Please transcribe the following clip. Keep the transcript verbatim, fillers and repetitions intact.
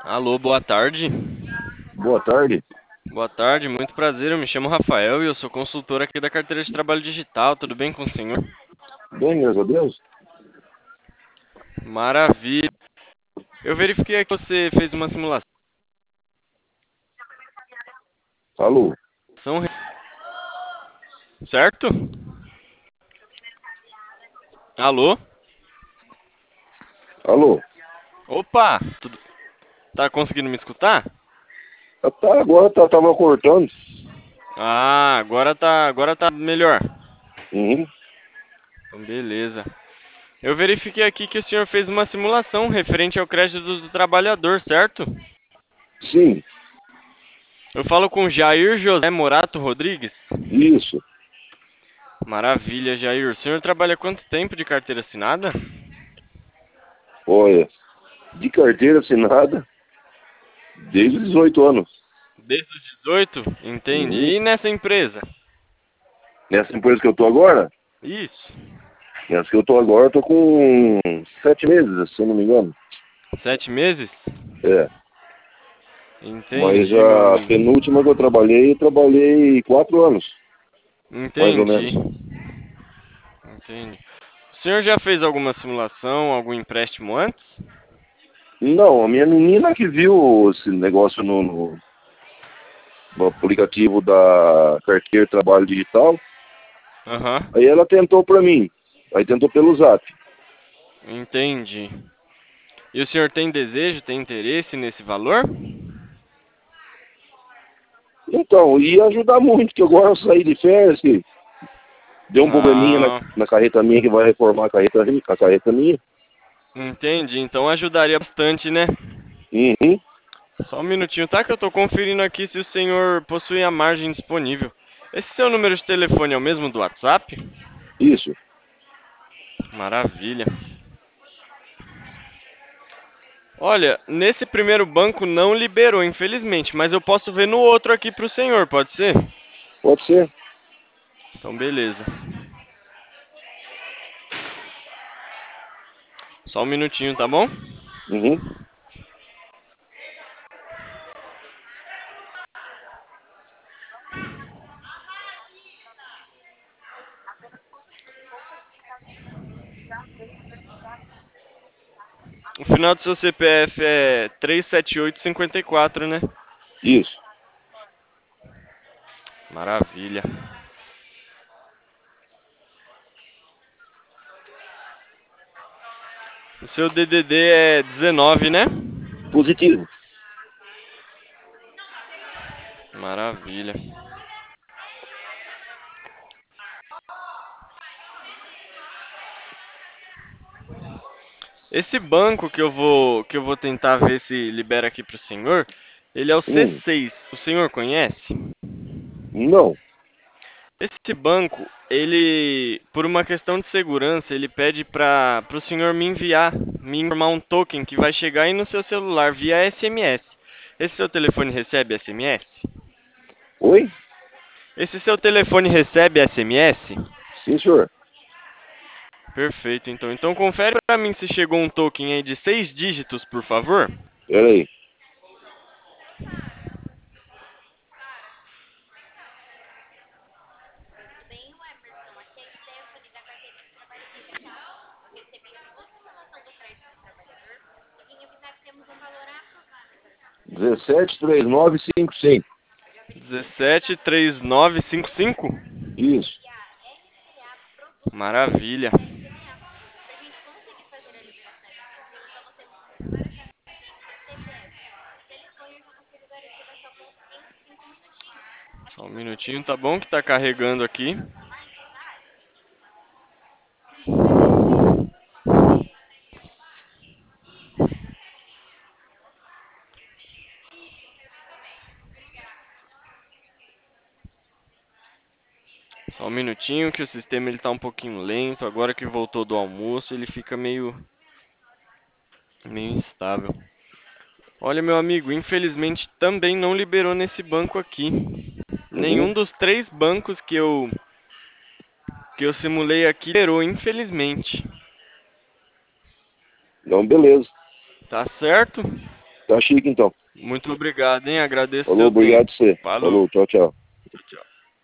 Alô, boa tarde. Boa tarde. Boa tarde, muito prazer. Eu me chamo Rafael e eu sou consultor aqui da carteira de trabalho digital. Tudo bem com o senhor? Bem, graças a Deus. Maravilha. Eu verifiquei que você fez uma simulação, Alô? certo? Alô? Alô? Opa! Tudo... Tá conseguindo me escutar? Ah, tá, agora tá, tava cortando. Ah, agora tá, agora tá melhor. Uhum. Então, beleza. Eu verifiquei aqui que o senhor fez uma simulação referente ao crédito do trabalhador, certo? Sim, Eu falo com Jair José Morato Rodrigues. isso. Maravilha, Jair. O senhor trabalha há quanto tempo de carteira assinada? Olha, de carteira assinada desde os dezoito anos. Desde os dezoito? Entende. Uhum. E nessa empresa? Nessa empresa que eu tô agora, Isso. nessa que eu tô agora, eu tô com sete meses, se eu não me engano. Sete meses? É. Mas Entendi, meu a amigo. penúltima que eu trabalhei, eu trabalhei quatro anos, mais ou Entendi. menos. Entendi. O senhor já fez alguma simulação, algum empréstimo antes? Não, a minha menina que viu esse negócio no, no, no aplicativo da carteira de trabalho digital. Aham. Aí ela tentou pra mim. Aí tentou pelo Zap. Entendi. E o senhor tem desejo, tem interesse nesse valor? Então, ia ajudar muito, que agora eu saí de férias, que deu um probleminha na, Ah, na carreta minha, que vai reformar a carreta, a carreta minha. entendi. Então ajudaria bastante, né? Uhum, Só um minutinho, tá? Que eu tô conferindo aqui se o senhor possui a margem disponível. Esse seu número de telefone é o mesmo do WhatsApp? isso. Maravilha. Olha, nesse primeiro banco não liberou, infelizmente, mas eu posso ver no outro aqui pro senhor, pode ser? Pode ser. Então, beleza. Só um minutinho, tá bom? Uhum. O final do seu C P F é três sete oito cinco quatro, né? Isso. Maravilha. O seu D D D é dezenove, né? Positivo. Maravilha. Esse banco que eu vou que eu vou tentar ver se libera aqui pro senhor, ele é o C Hum. seis. O senhor conhece? Não. Esse banco, ele, por uma questão de segurança, ele pede para o senhor me enviar, me informar um token que vai chegar aí no seu celular via S M S. Esse seu telefone recebe S M S? Oi? Esse seu telefone recebe S M S? Sim, senhor. Perfeito, então. Então confere para mim se chegou um token aí de seis dígitos, por favor. Pera aí. dezessete, trinta e nove, cinquenta e cinco. um sete três nove cinco cinco? Isso. Maravilha. Só um minutinho, tá bom? Que tá carregando aqui. Só um minutinho que o sistema ele tá um pouquinho lento. Agora que voltou do almoço, ele fica meio, meio instável. Olha, meu amigo, infelizmente também não liberou nesse banco aqui. Uhum. Nenhum dos três bancos que eu que eu simulei aqui liberou, infelizmente. Então, beleza. Tá certo? Tá chique então. Muito obrigado, hein? Agradeço o Falou, seu obrigado tempo. a você. Falou. Falou, tchau, tchau. Tchau, tchau.